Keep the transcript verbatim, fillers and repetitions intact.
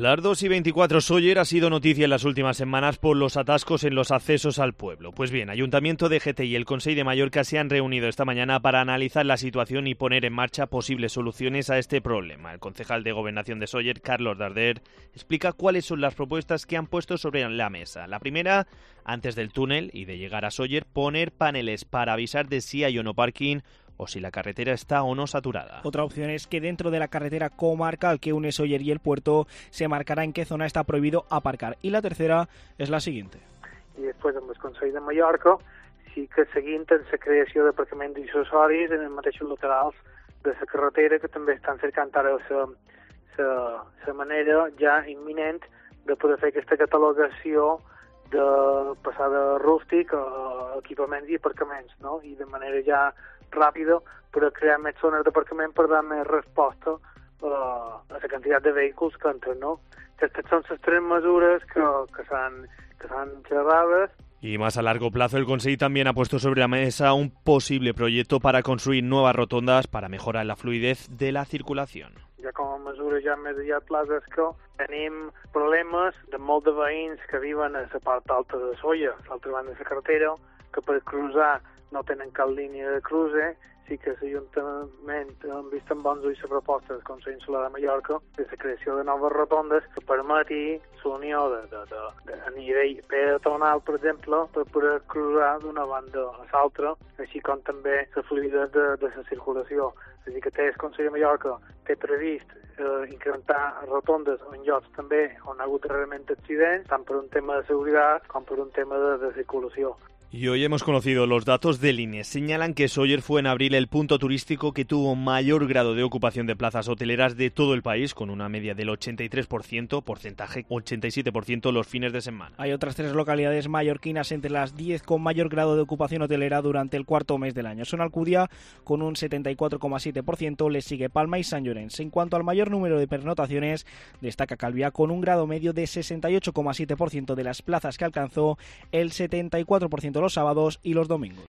Las dos y veinticuatro, Sóller ha sido noticia en las últimas semanas por los atascos en los accesos al pueblo. Pues bien, Ayuntamiento de G T y el Consell de Mallorca se han reunido esta mañana para analizar la situación y poner en marcha posibles soluciones a este problema. El concejal de Gobernación de Sóller, Carlos Darder, explica cuáles son las propuestas que han puesto sobre la mesa. La primera, antes del túnel y de llegar a Sóller, poner paneles para avisar de si hay o no parking o si la carretera está o no saturada. Otra opción es que dentro de la carretera comarcal que une Sóller y el puerto se marcarà en qué zona està prohibido aparcar. I la tercera és la siguiente. I després amb el Consell de Mallorca sí que seguint en la creació d'aparcaments dissuasoris en els mateixos laterals de la carretera, que també estan cercant ara la, la, la manera ja imminent de poder fer aquesta catalogació de passar de rústic a equipaments i aparcaments, no? I de manera ja ràpida per crear més zones d'aparcament per dar més resposta uh, a la quantitat de vehicles que entren, no? Aquestes són les tres mesures que, que s'han que s'han xerrades. Y más a largo plazo, el Consell también ha puesto sobre la mesa un posible proyecto para construir nuevas rotondas para mejorar la fluidez de la circulación. Ja com a mesura ja més a llarg plaç és que tenim problemes de molts de veïns que viuen a la part alta de Sóller, a l'altra banda de la carretera, que per cruzar no tenen cap línia de cruce. Sí que l'Ajuntament han vist amb bons ulls la proposta del Consell Insular de Mallorca de la creació de noves rotondes que permeti l'unió de, de, de, de, a nivell peatonal, per exemple, per poder cruzar d'una banda a l'altra, així com també la fluïdesa de, de la circulació. És a dir, que té el Consell de Mallorca té previst eh, incrementar rotondes en llocs també on ha hagut rarament accidents, tant per un tema de seguretat com per un tema de, de circulació. Y hoy hemos conocido los datos del I N E. Señalan que Sóller fue en abril el punto turístico que tuvo mayor grado de ocupación de plazas hoteleras de todo el país, con una media del ochenta y tres por ciento, porcentaje ochenta y siete por ciento los fines de semana. Hay otras tres localidades mallorquinas entre las diez con mayor grado de ocupación hotelera durante el cuarto mes del año. Son Alcudia con un setenta y cuatro coma siete por ciento, le sigue Palma y Sant Llorenç. En cuanto al mayor número de pernotaciones, destaca Calviá con un grado medio de sesenta y ocho coma siete por ciento de las plazas que alcanzó, el setenta y cuatro por ciento los sábados y los domingos.